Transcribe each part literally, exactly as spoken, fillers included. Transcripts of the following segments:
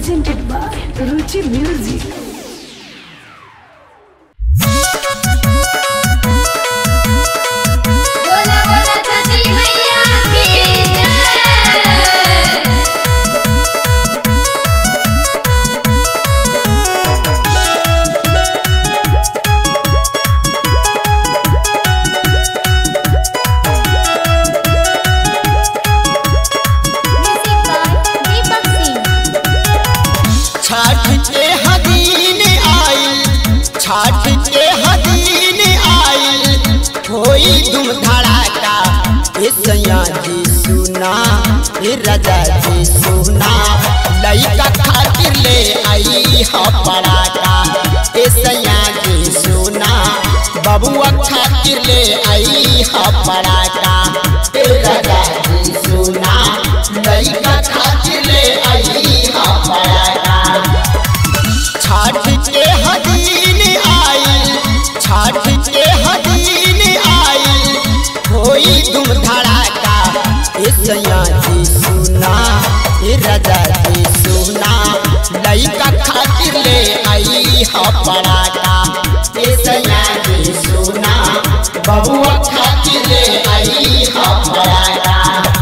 presented by Ruchi Music. Chhath के हदीन आइल होई धूम धड़ाका सैया जी सुना राजा जी सुना लइका खातिर ले आई ह पड़ाका सैया जी सुना बबुआ खातिर ले आई ह पड़ाका राजा जी सुना लइका खातिर ले आई ह पड़ाका। छठ के हदीन छठ के हदीन आइल होई धूम धड़ाका सैया जी सुना राजा जी सुना लइका खातिर ले आई ह पड़ाका सैया जी सुना बबुआ खातिर ले आई ह पड़ाका।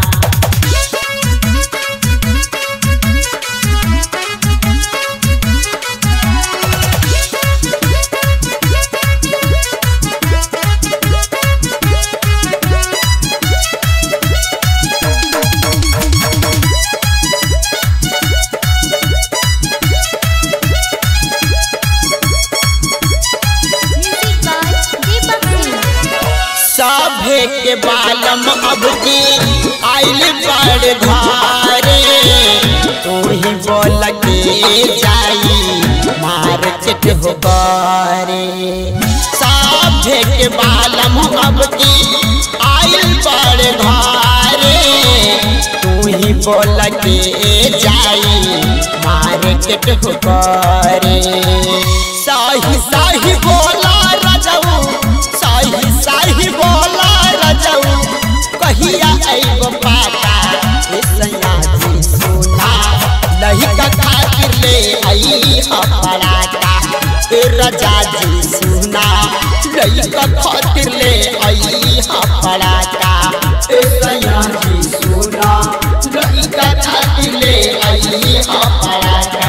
सभे के बालम अब की आइल बड़ घरे तू ही बोल के जाई मार्केट हो गरे। सभे के बालम अब की आइल बड़ घरे तू ही बोल के जाई मार्केट हो गरे। सही सही बोला रजऊ सही सही बोला रजऊ कहिया आइब पाका सैया जी सुना लइका खातिर ले आई ह पड़ाका राजा जी सुना लइका खातिर ले आई ह पड़ाका सैया जी सुना लइका खातिर ले आई ह पड़ाका।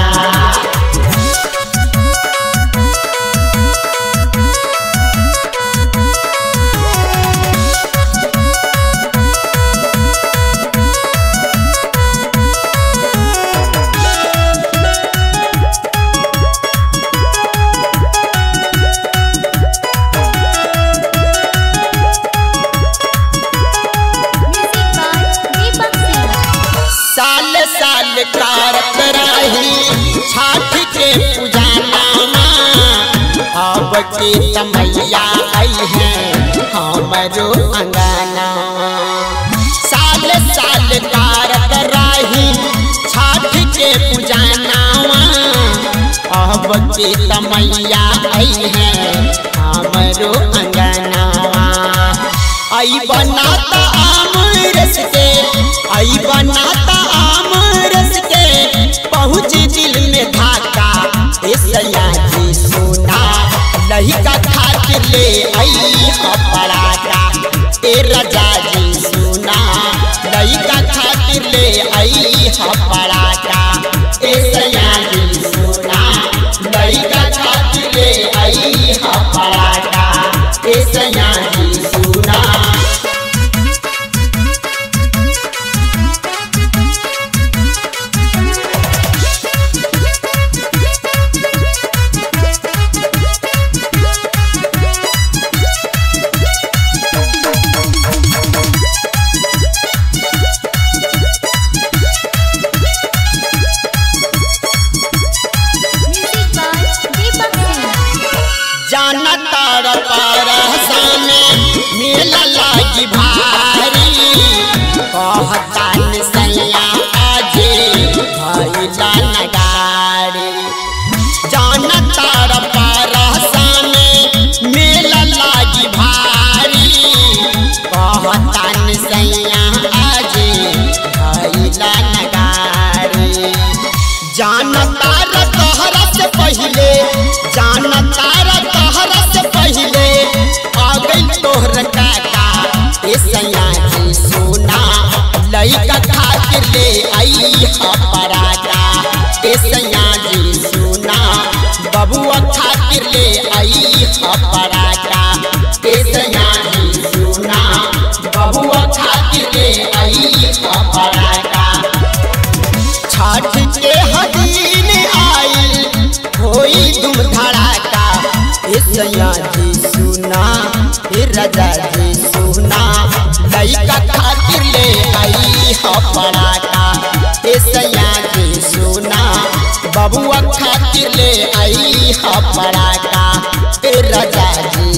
साल कारत रही छठ के पूजाना अब के तमैया आई है हमरो अंगना। साल साल कारत रही छठ के पूजाना अब के तमैया आई है हमरो अंगना। आई बनाता आम रस के आई बनाता आम रस के पहुँच दिल में धाका सैया जी सुना लइका खातिर ले आई ह पड़ाका राजा जी सुना लइका खातिर ले आई ह पड़ाका सैया जी सुना लइका खातिर ले आई ह पड़ाका सैया जी सुना। जानता रे तोहरा से पहले जानता रे तोहरा से पहले आ गई तोहर काका ए सैया जी सोना लइका खातिर ले आई हपराका ए सैया जी सोना बबुआ खातिर ले आई हपराका ए सैया जी सोना बबुआ खातिर ले आई हपराका छठ के हदीन आई होई तुम धड़ाका ए सैया जी सुना ए राजा जी सुना लइका खातिर ले आई हपराका ए सैया जी सुना बबुआ खातिर ले आई हपराका ए राजा जी